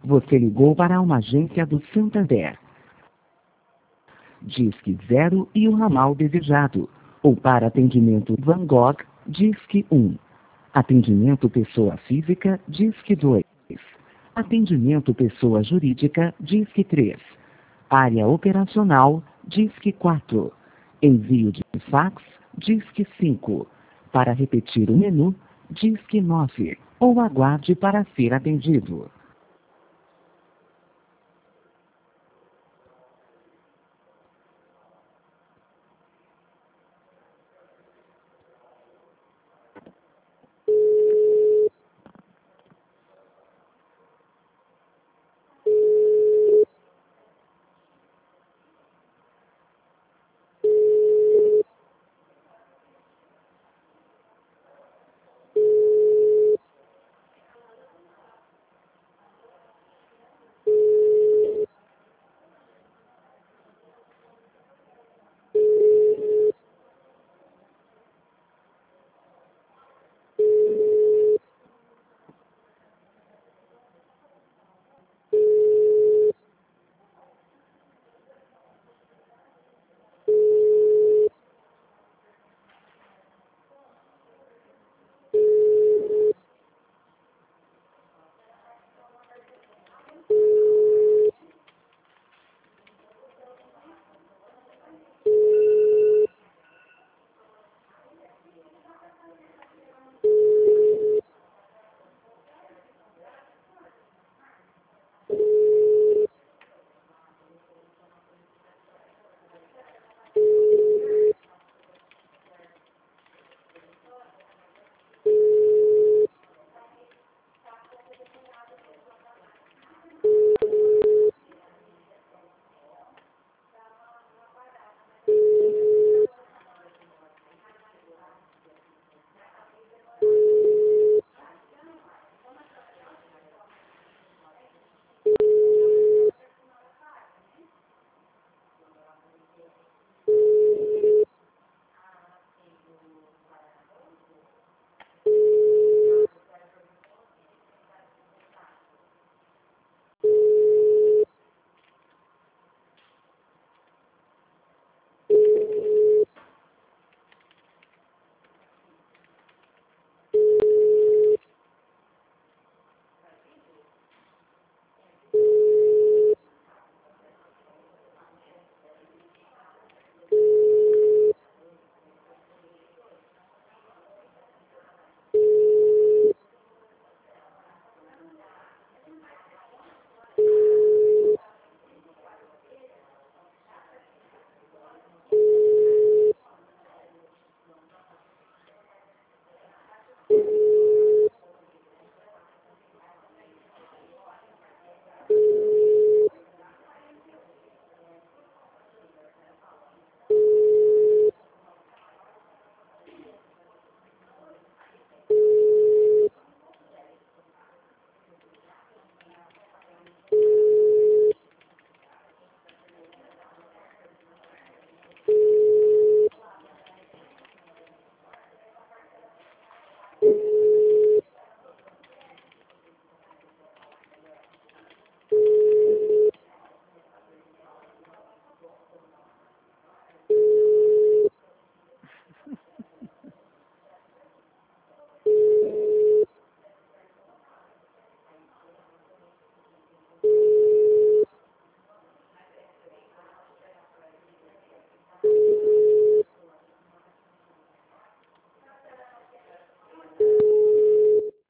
Você ligou para uma agência do Santander. Disque 0 e o ramal desejado. Ou para atendimento Van Gogh, Disque 1. Atendimento pessoa física, Disque 2. Atendimento pessoa jurídica, Disque 3. Área operacional, Disque 4. Envio de fax, Disque 5. Para repetir o menu, Disque 9. Ou aguarde para ser atendido.